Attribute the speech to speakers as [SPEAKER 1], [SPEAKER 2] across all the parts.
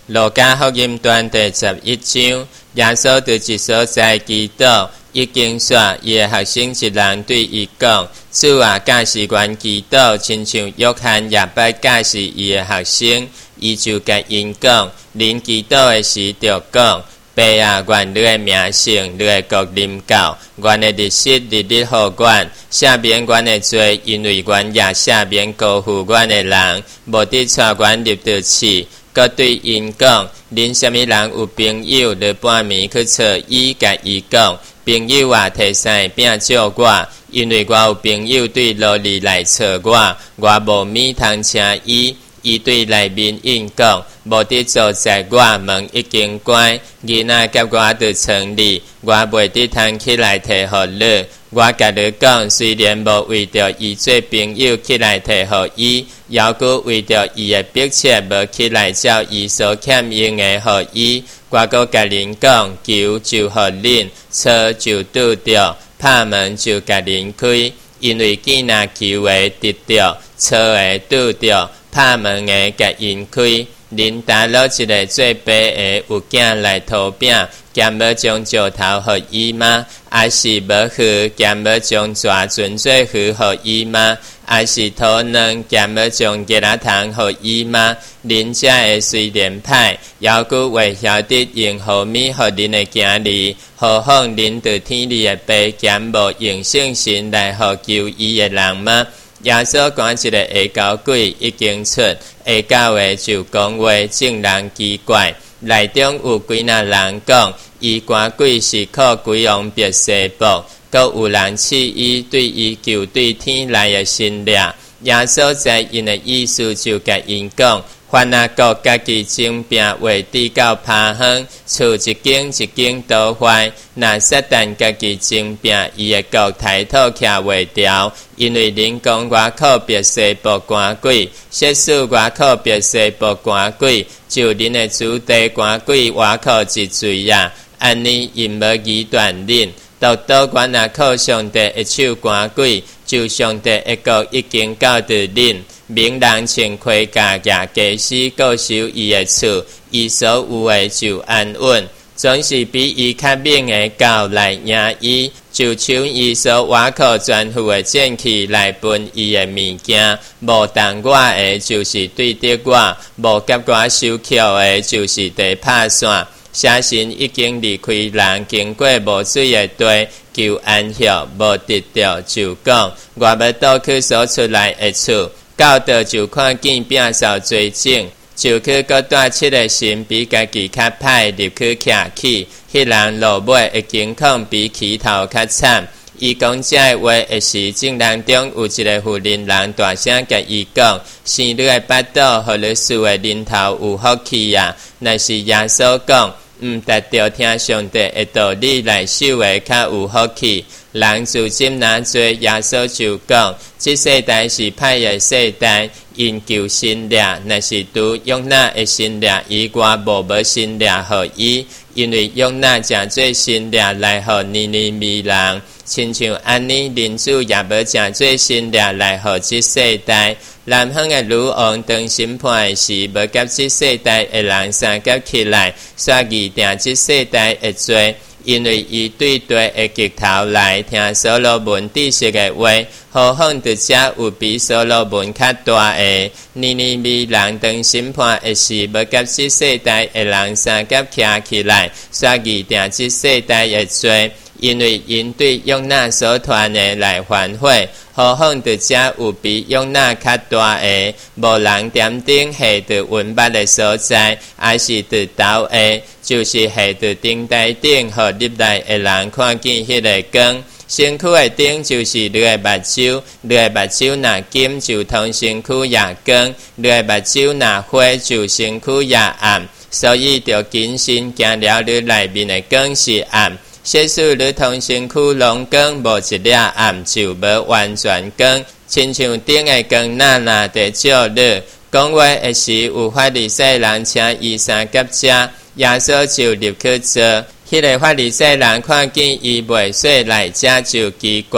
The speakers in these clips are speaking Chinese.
[SPEAKER 1] 路加福音段第11章，耶稣伫一所在祈祷，已经煞伊的学生一人对伊讲：主啊，假使阮祈祷，亲像约翰也捌教示伊的学生，伊就甲因讲：恁祈祷的时，就讲。爸啊，愿你的名圣，你的国临到，愿的日息日日互阮，赦免阮的罪，因为阮也赦免辜负阮的人，无得带阮入地狱。佮对因讲，恁什么人有朋友，你半暝去找伊，甲伊讲，朋友啊，摕三个饼借我，因为我有朋友对路里来找我，我无米通请伊。伊对内面应讲，无得坐在我门已经关，囡仔甲我伫床里，我袂得通起来摕互你。我甲你讲，虽然无为着伊做朋友起来摕互伊，犹阁为着伊的迫切无起来照伊所欠用的互伊。我阁甲恁讲，求就互恁，找就拄着，拍门就甲恁开，因为囡仔求的得着，找的拄着。拍门的甲因开，恁打落一个做爸的有囝来讨饼，兼要将石头互伊吗？还是无许，兼要将蛇存做许互伊吗？还是讨卵，兼要将鸡仔糖互伊吗？恁遮的虽然歹，犹阁会晓得用好米互恁的囝儿，何况恁对天里的爸兼无用圣神来互救伊的人吗？耶稣赶一个下高鬼已经出，下高的就讲话，众人奇怪。内中有几若人讲，伊赶鬼是靠鬼王别西卜，佮有人试伊对伊求对天来的神力。耶稣知因的意思，就甲因讲。凡那国家己争拼，话滴到趴远，厝一间一间倒坏。那撒旦家己争拼，伊的国抬头徛袂牢，因为恁讲我靠别西卜赶鬼，说使我靠别西卜赶鬼，就恁的主地赶鬼，我靠一罪呀。安尼因无疑断恁，独倒我若靠上帝的手赶鬼，就上帝的国已经到伫恁。明人穿盔甲举家私，各守伊的厝，伊所有的就安稳。总是比伊较猛的狗来赢伊，就像伊所挖靠全副的剑气来分伊的物件。无动我的，就是对敌我；无甲我收扣的，就是地拍线。写神已经离开人，经过无水的地，求安息，无得着，就讲我要倒去所出来的厝。到倒就看见饼扫罪证，就去搁带七个神比家己较歹入去徛起，迄人落尾会惊恐比起头较惨。伊讲这话的时，众人中有一个妇人人大声甲伊讲：生你的巴肚，互你死的人头有福气啊！那是耶稣讲，达着听上帝的道理来守的较有福气。人自今若做，耶稣就讲：这世代是歹的世代，因求神力，若是拄用那的神力以外，无神力互伊，因为用那诚做神力来互尼尼微人，亲像安尼，人主也无诚做神力来互这世代。南方的女王当审判的时，无甲这世代的人相结起来，煞议定这世代的罪。因为伊对地的极头来听所罗门知识的话，何况伫遮有比所罗门较大的尼尼微人当审判的时，无甲这世代的人相结起来，煞议定这世代的罪。因为因对用那所传的来反悔，何况伫遮有比用那较大的，无人点顶下伫云捌的所在，还是伫头下，就是下伫顶台顶，互入来的人看见迄个光。身躯的顶就是你的目睭，你的目睭若金，就通身躯也光；你的目睭若灰，就身躯也暗。所以着谨慎行了你内面的光是暗。说使你通身躯拢光，无一粒暗，就无完全光。亲像顶的光若伫照你。讲话的时，有法利赛人请伊三甲吃，耶稣就入去做。迄个法利赛人看见伊袂说来吃，就奇怪，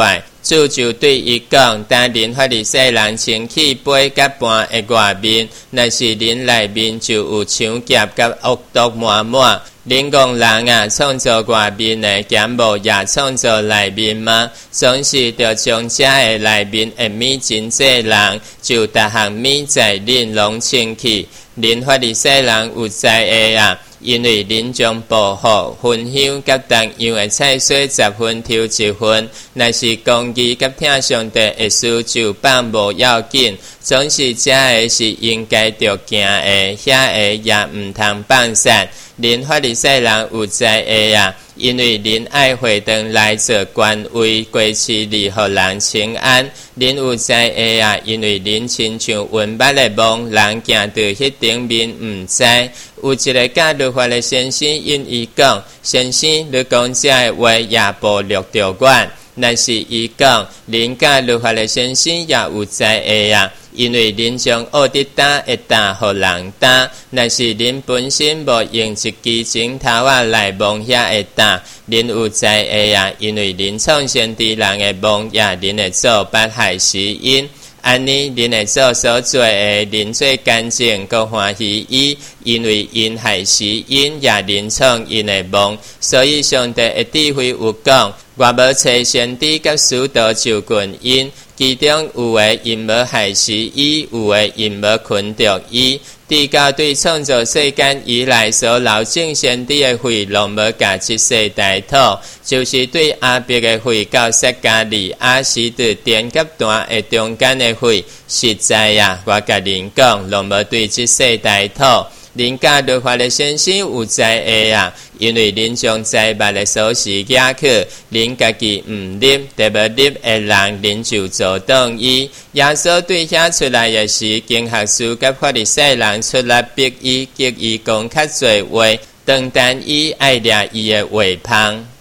[SPEAKER 1] 主就对伊讲：当恁法利赛人清气杯甲盘的外面，若是恁内面就有抢劫甲恶毒满满。恁讲人啊，创造外面的，减无也创造内面吗？总是着将遮的内面的米真济人，就逐项米在恁拢清气。恁法利赛人有知的啊！因为恁将保护、分享甲同样的菜水10分抽1分，若是公义甲听上帝的事就放无要紧，总是遮的是应该着行的，遐的也毋通放散。恁法利赛人有知的啊！因为恁爱会堂来做官位，过市里互人请安。恁有知的啊！因为恁亲像温捌的梦，人行到迄顶面毋知。有一个教律法的先生因伊讲：先生，你讲这的话也暴露着阮。若是伊讲，恁教律法的先生也有知的啊！因为恁将恶的担会担互人担，若是恁本身无用一支指头仔来望遐会担，恁有知的啊！因为恁创先知人的梦也恁会做捌害死因。安尼，恁会做所做的，恁最干净，搁欢喜伊，因为因害死因，也恁创因的梦。所以上帝的智慧有讲，我无找先知甲使徒就近因，其中有的因无害死伊，有的因无困着伊。至到对创造世间以来所留正先知的血，拢无甲一世代土，就是对阿伯的血到撒加利亚时的点甲段的中间的血，实在呀，我甲恁讲，拢无对一世代土。恁教律法的先生有知的啊，因为恁将灾捌的锁匙举去，恁家己毋入，特别入的人，恁就做当伊。耶稣对遐出来的是经学士甲法利赛人出来逼伊，激伊讲较侪话，当但伊爱掠伊的话芳。